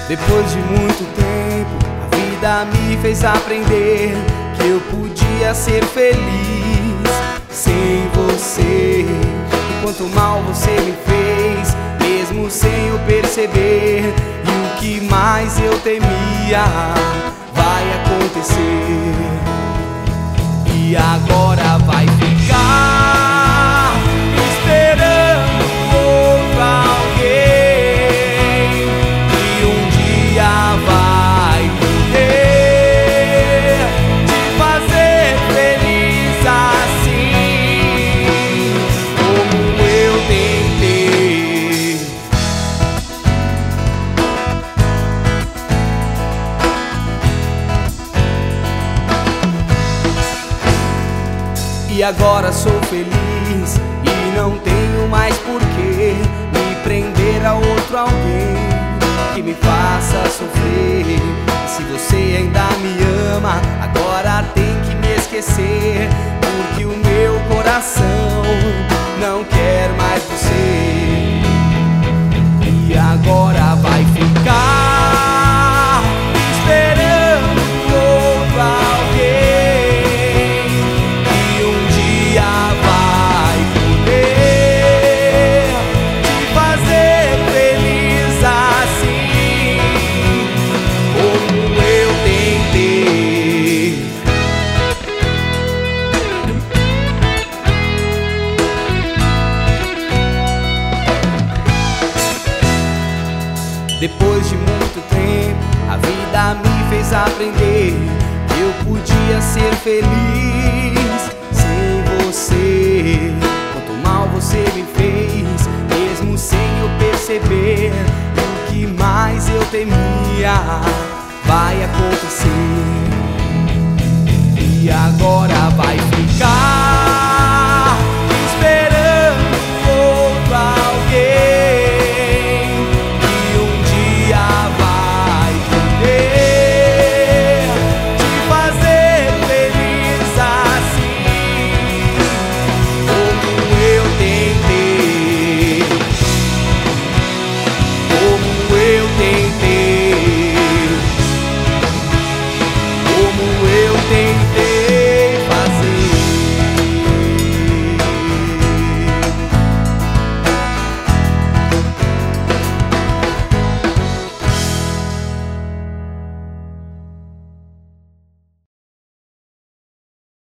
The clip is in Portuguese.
Depois de muito tempo, a vida me fez aprender que eu podia ser feliz sem você. E quanto mal você me fez, mesmo sem eu perceber, e o que mais eu temia vai acontecer. E agora vai ficar esperando outro alguém, e um dia vai poder te fazer feliz assim como eu tentei. E agora sou feliz e não tenho mais porquê me prender a outro alguém que me faça sofrer. Se você ainda me ama, agora tem que me esquecer, porque o meu coração não quer mais você. E agora vai ficar esperando outro alguém, e um dia vai poder te fazer feliz assim como eu tentei. Depois de muito tempo, a vida me fez aprender que eu podia ser feliz sem você. Quanto mal você me fez, mesmo sem eu perceber, e o que mais eu temia vai acontecer. E agora